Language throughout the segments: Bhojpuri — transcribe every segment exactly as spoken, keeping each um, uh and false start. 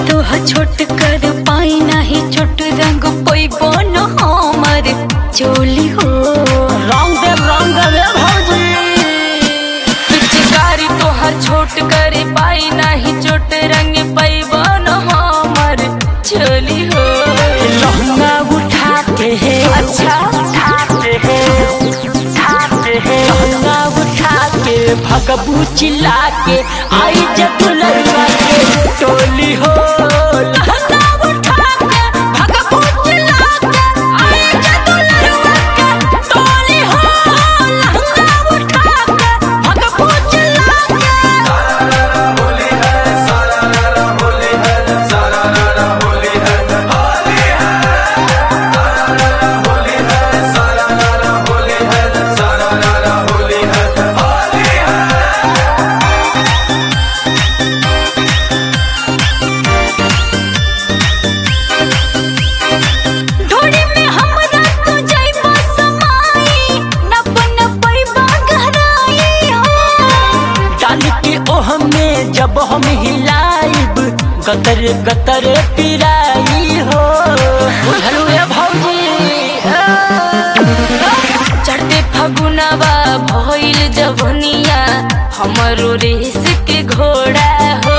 तोह छोट कर पाई नाही छोट रंग पोई बन हमर चोली हो रंग दे रंग दे भौजी पिचकारी तोहर छोट कर पाई नाही छोट रंग पोई बन हमर चोली हो लहंगा उठा के है अच्छा उठाते है उठाते है लहंगा उठा के भगबू चिल्ला के आई जब लड़का के टोली हो लहंगा उठा के भगबू चिल्ला के आई जब लड़का के टोली हो लहंगा उठा के भगबू चिल्ला के होली है सारा रारा होली है सारा रारा होली है होली है सारा रारा होली है सारा रारा होली है सारा रारा होली है होली है। ढोड़ी में हमरा तू जाइबा समाई नप नपइबा गहराई हो डाल के ओह में जब हम हिलाइब गतर गतर पिराई हो बुझलू ए भौजी चढ़ते फगुनवा भइल जवनिया हमरो रेस के घोड़ा हो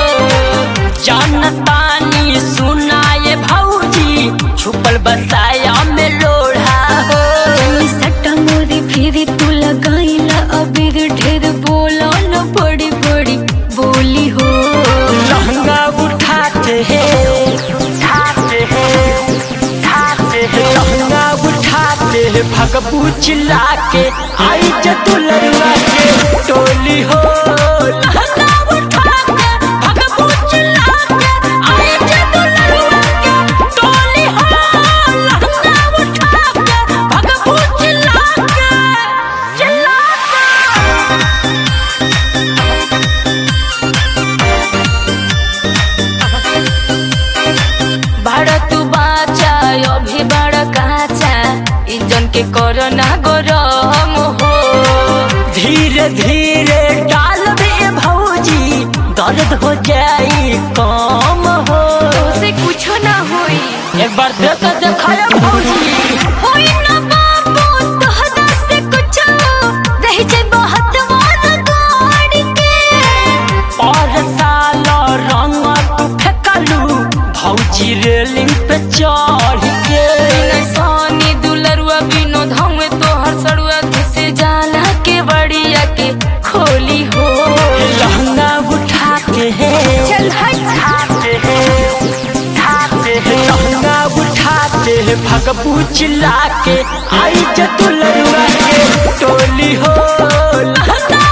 जानतानी सुनाए भौजी छुपल बसाया में लोढ़ा हो सट्टा मोरी फिर तू लगाइला अबीर ढेर बोला न बड़ी बड़ी बोली हो लहंगा उठाते है उठाते है उठाते है लहंगा उठाते है भगबू चिल्ला के आई जतु लड़ुआ के टोली हो लहंगा उठा के भगबू चिल्ला के आई जतु लड़ुआ के टोली हो लहंगा उठा के भगबू चिल्ला के चिल्ला बड़ा तू बाचा अभी बड़ा काचा इंजन के कोरोना गरम हो धीरे धीरे डाल दे भौजी दर्द हो जाई कम हो से कुछ ना होई एक बार देख दिखाया भौजी होई ना बाबू तोहरा से कुछ रह जाए बहुत वाला गाड़ी के और साल रंग तू फेंकलू भौजी रेलिंग पे चढ़ के सोनी दुलरुआ विनोद हम तोहर सड़ुआ घिसे जाला के बड़िया के खोली हो लहंगा उठा के है चल हट उठाते है उठाते है लहंगा उठाते है भगबू चिल्ला के आई जतु लड़ुआ के टोली हो लहंगा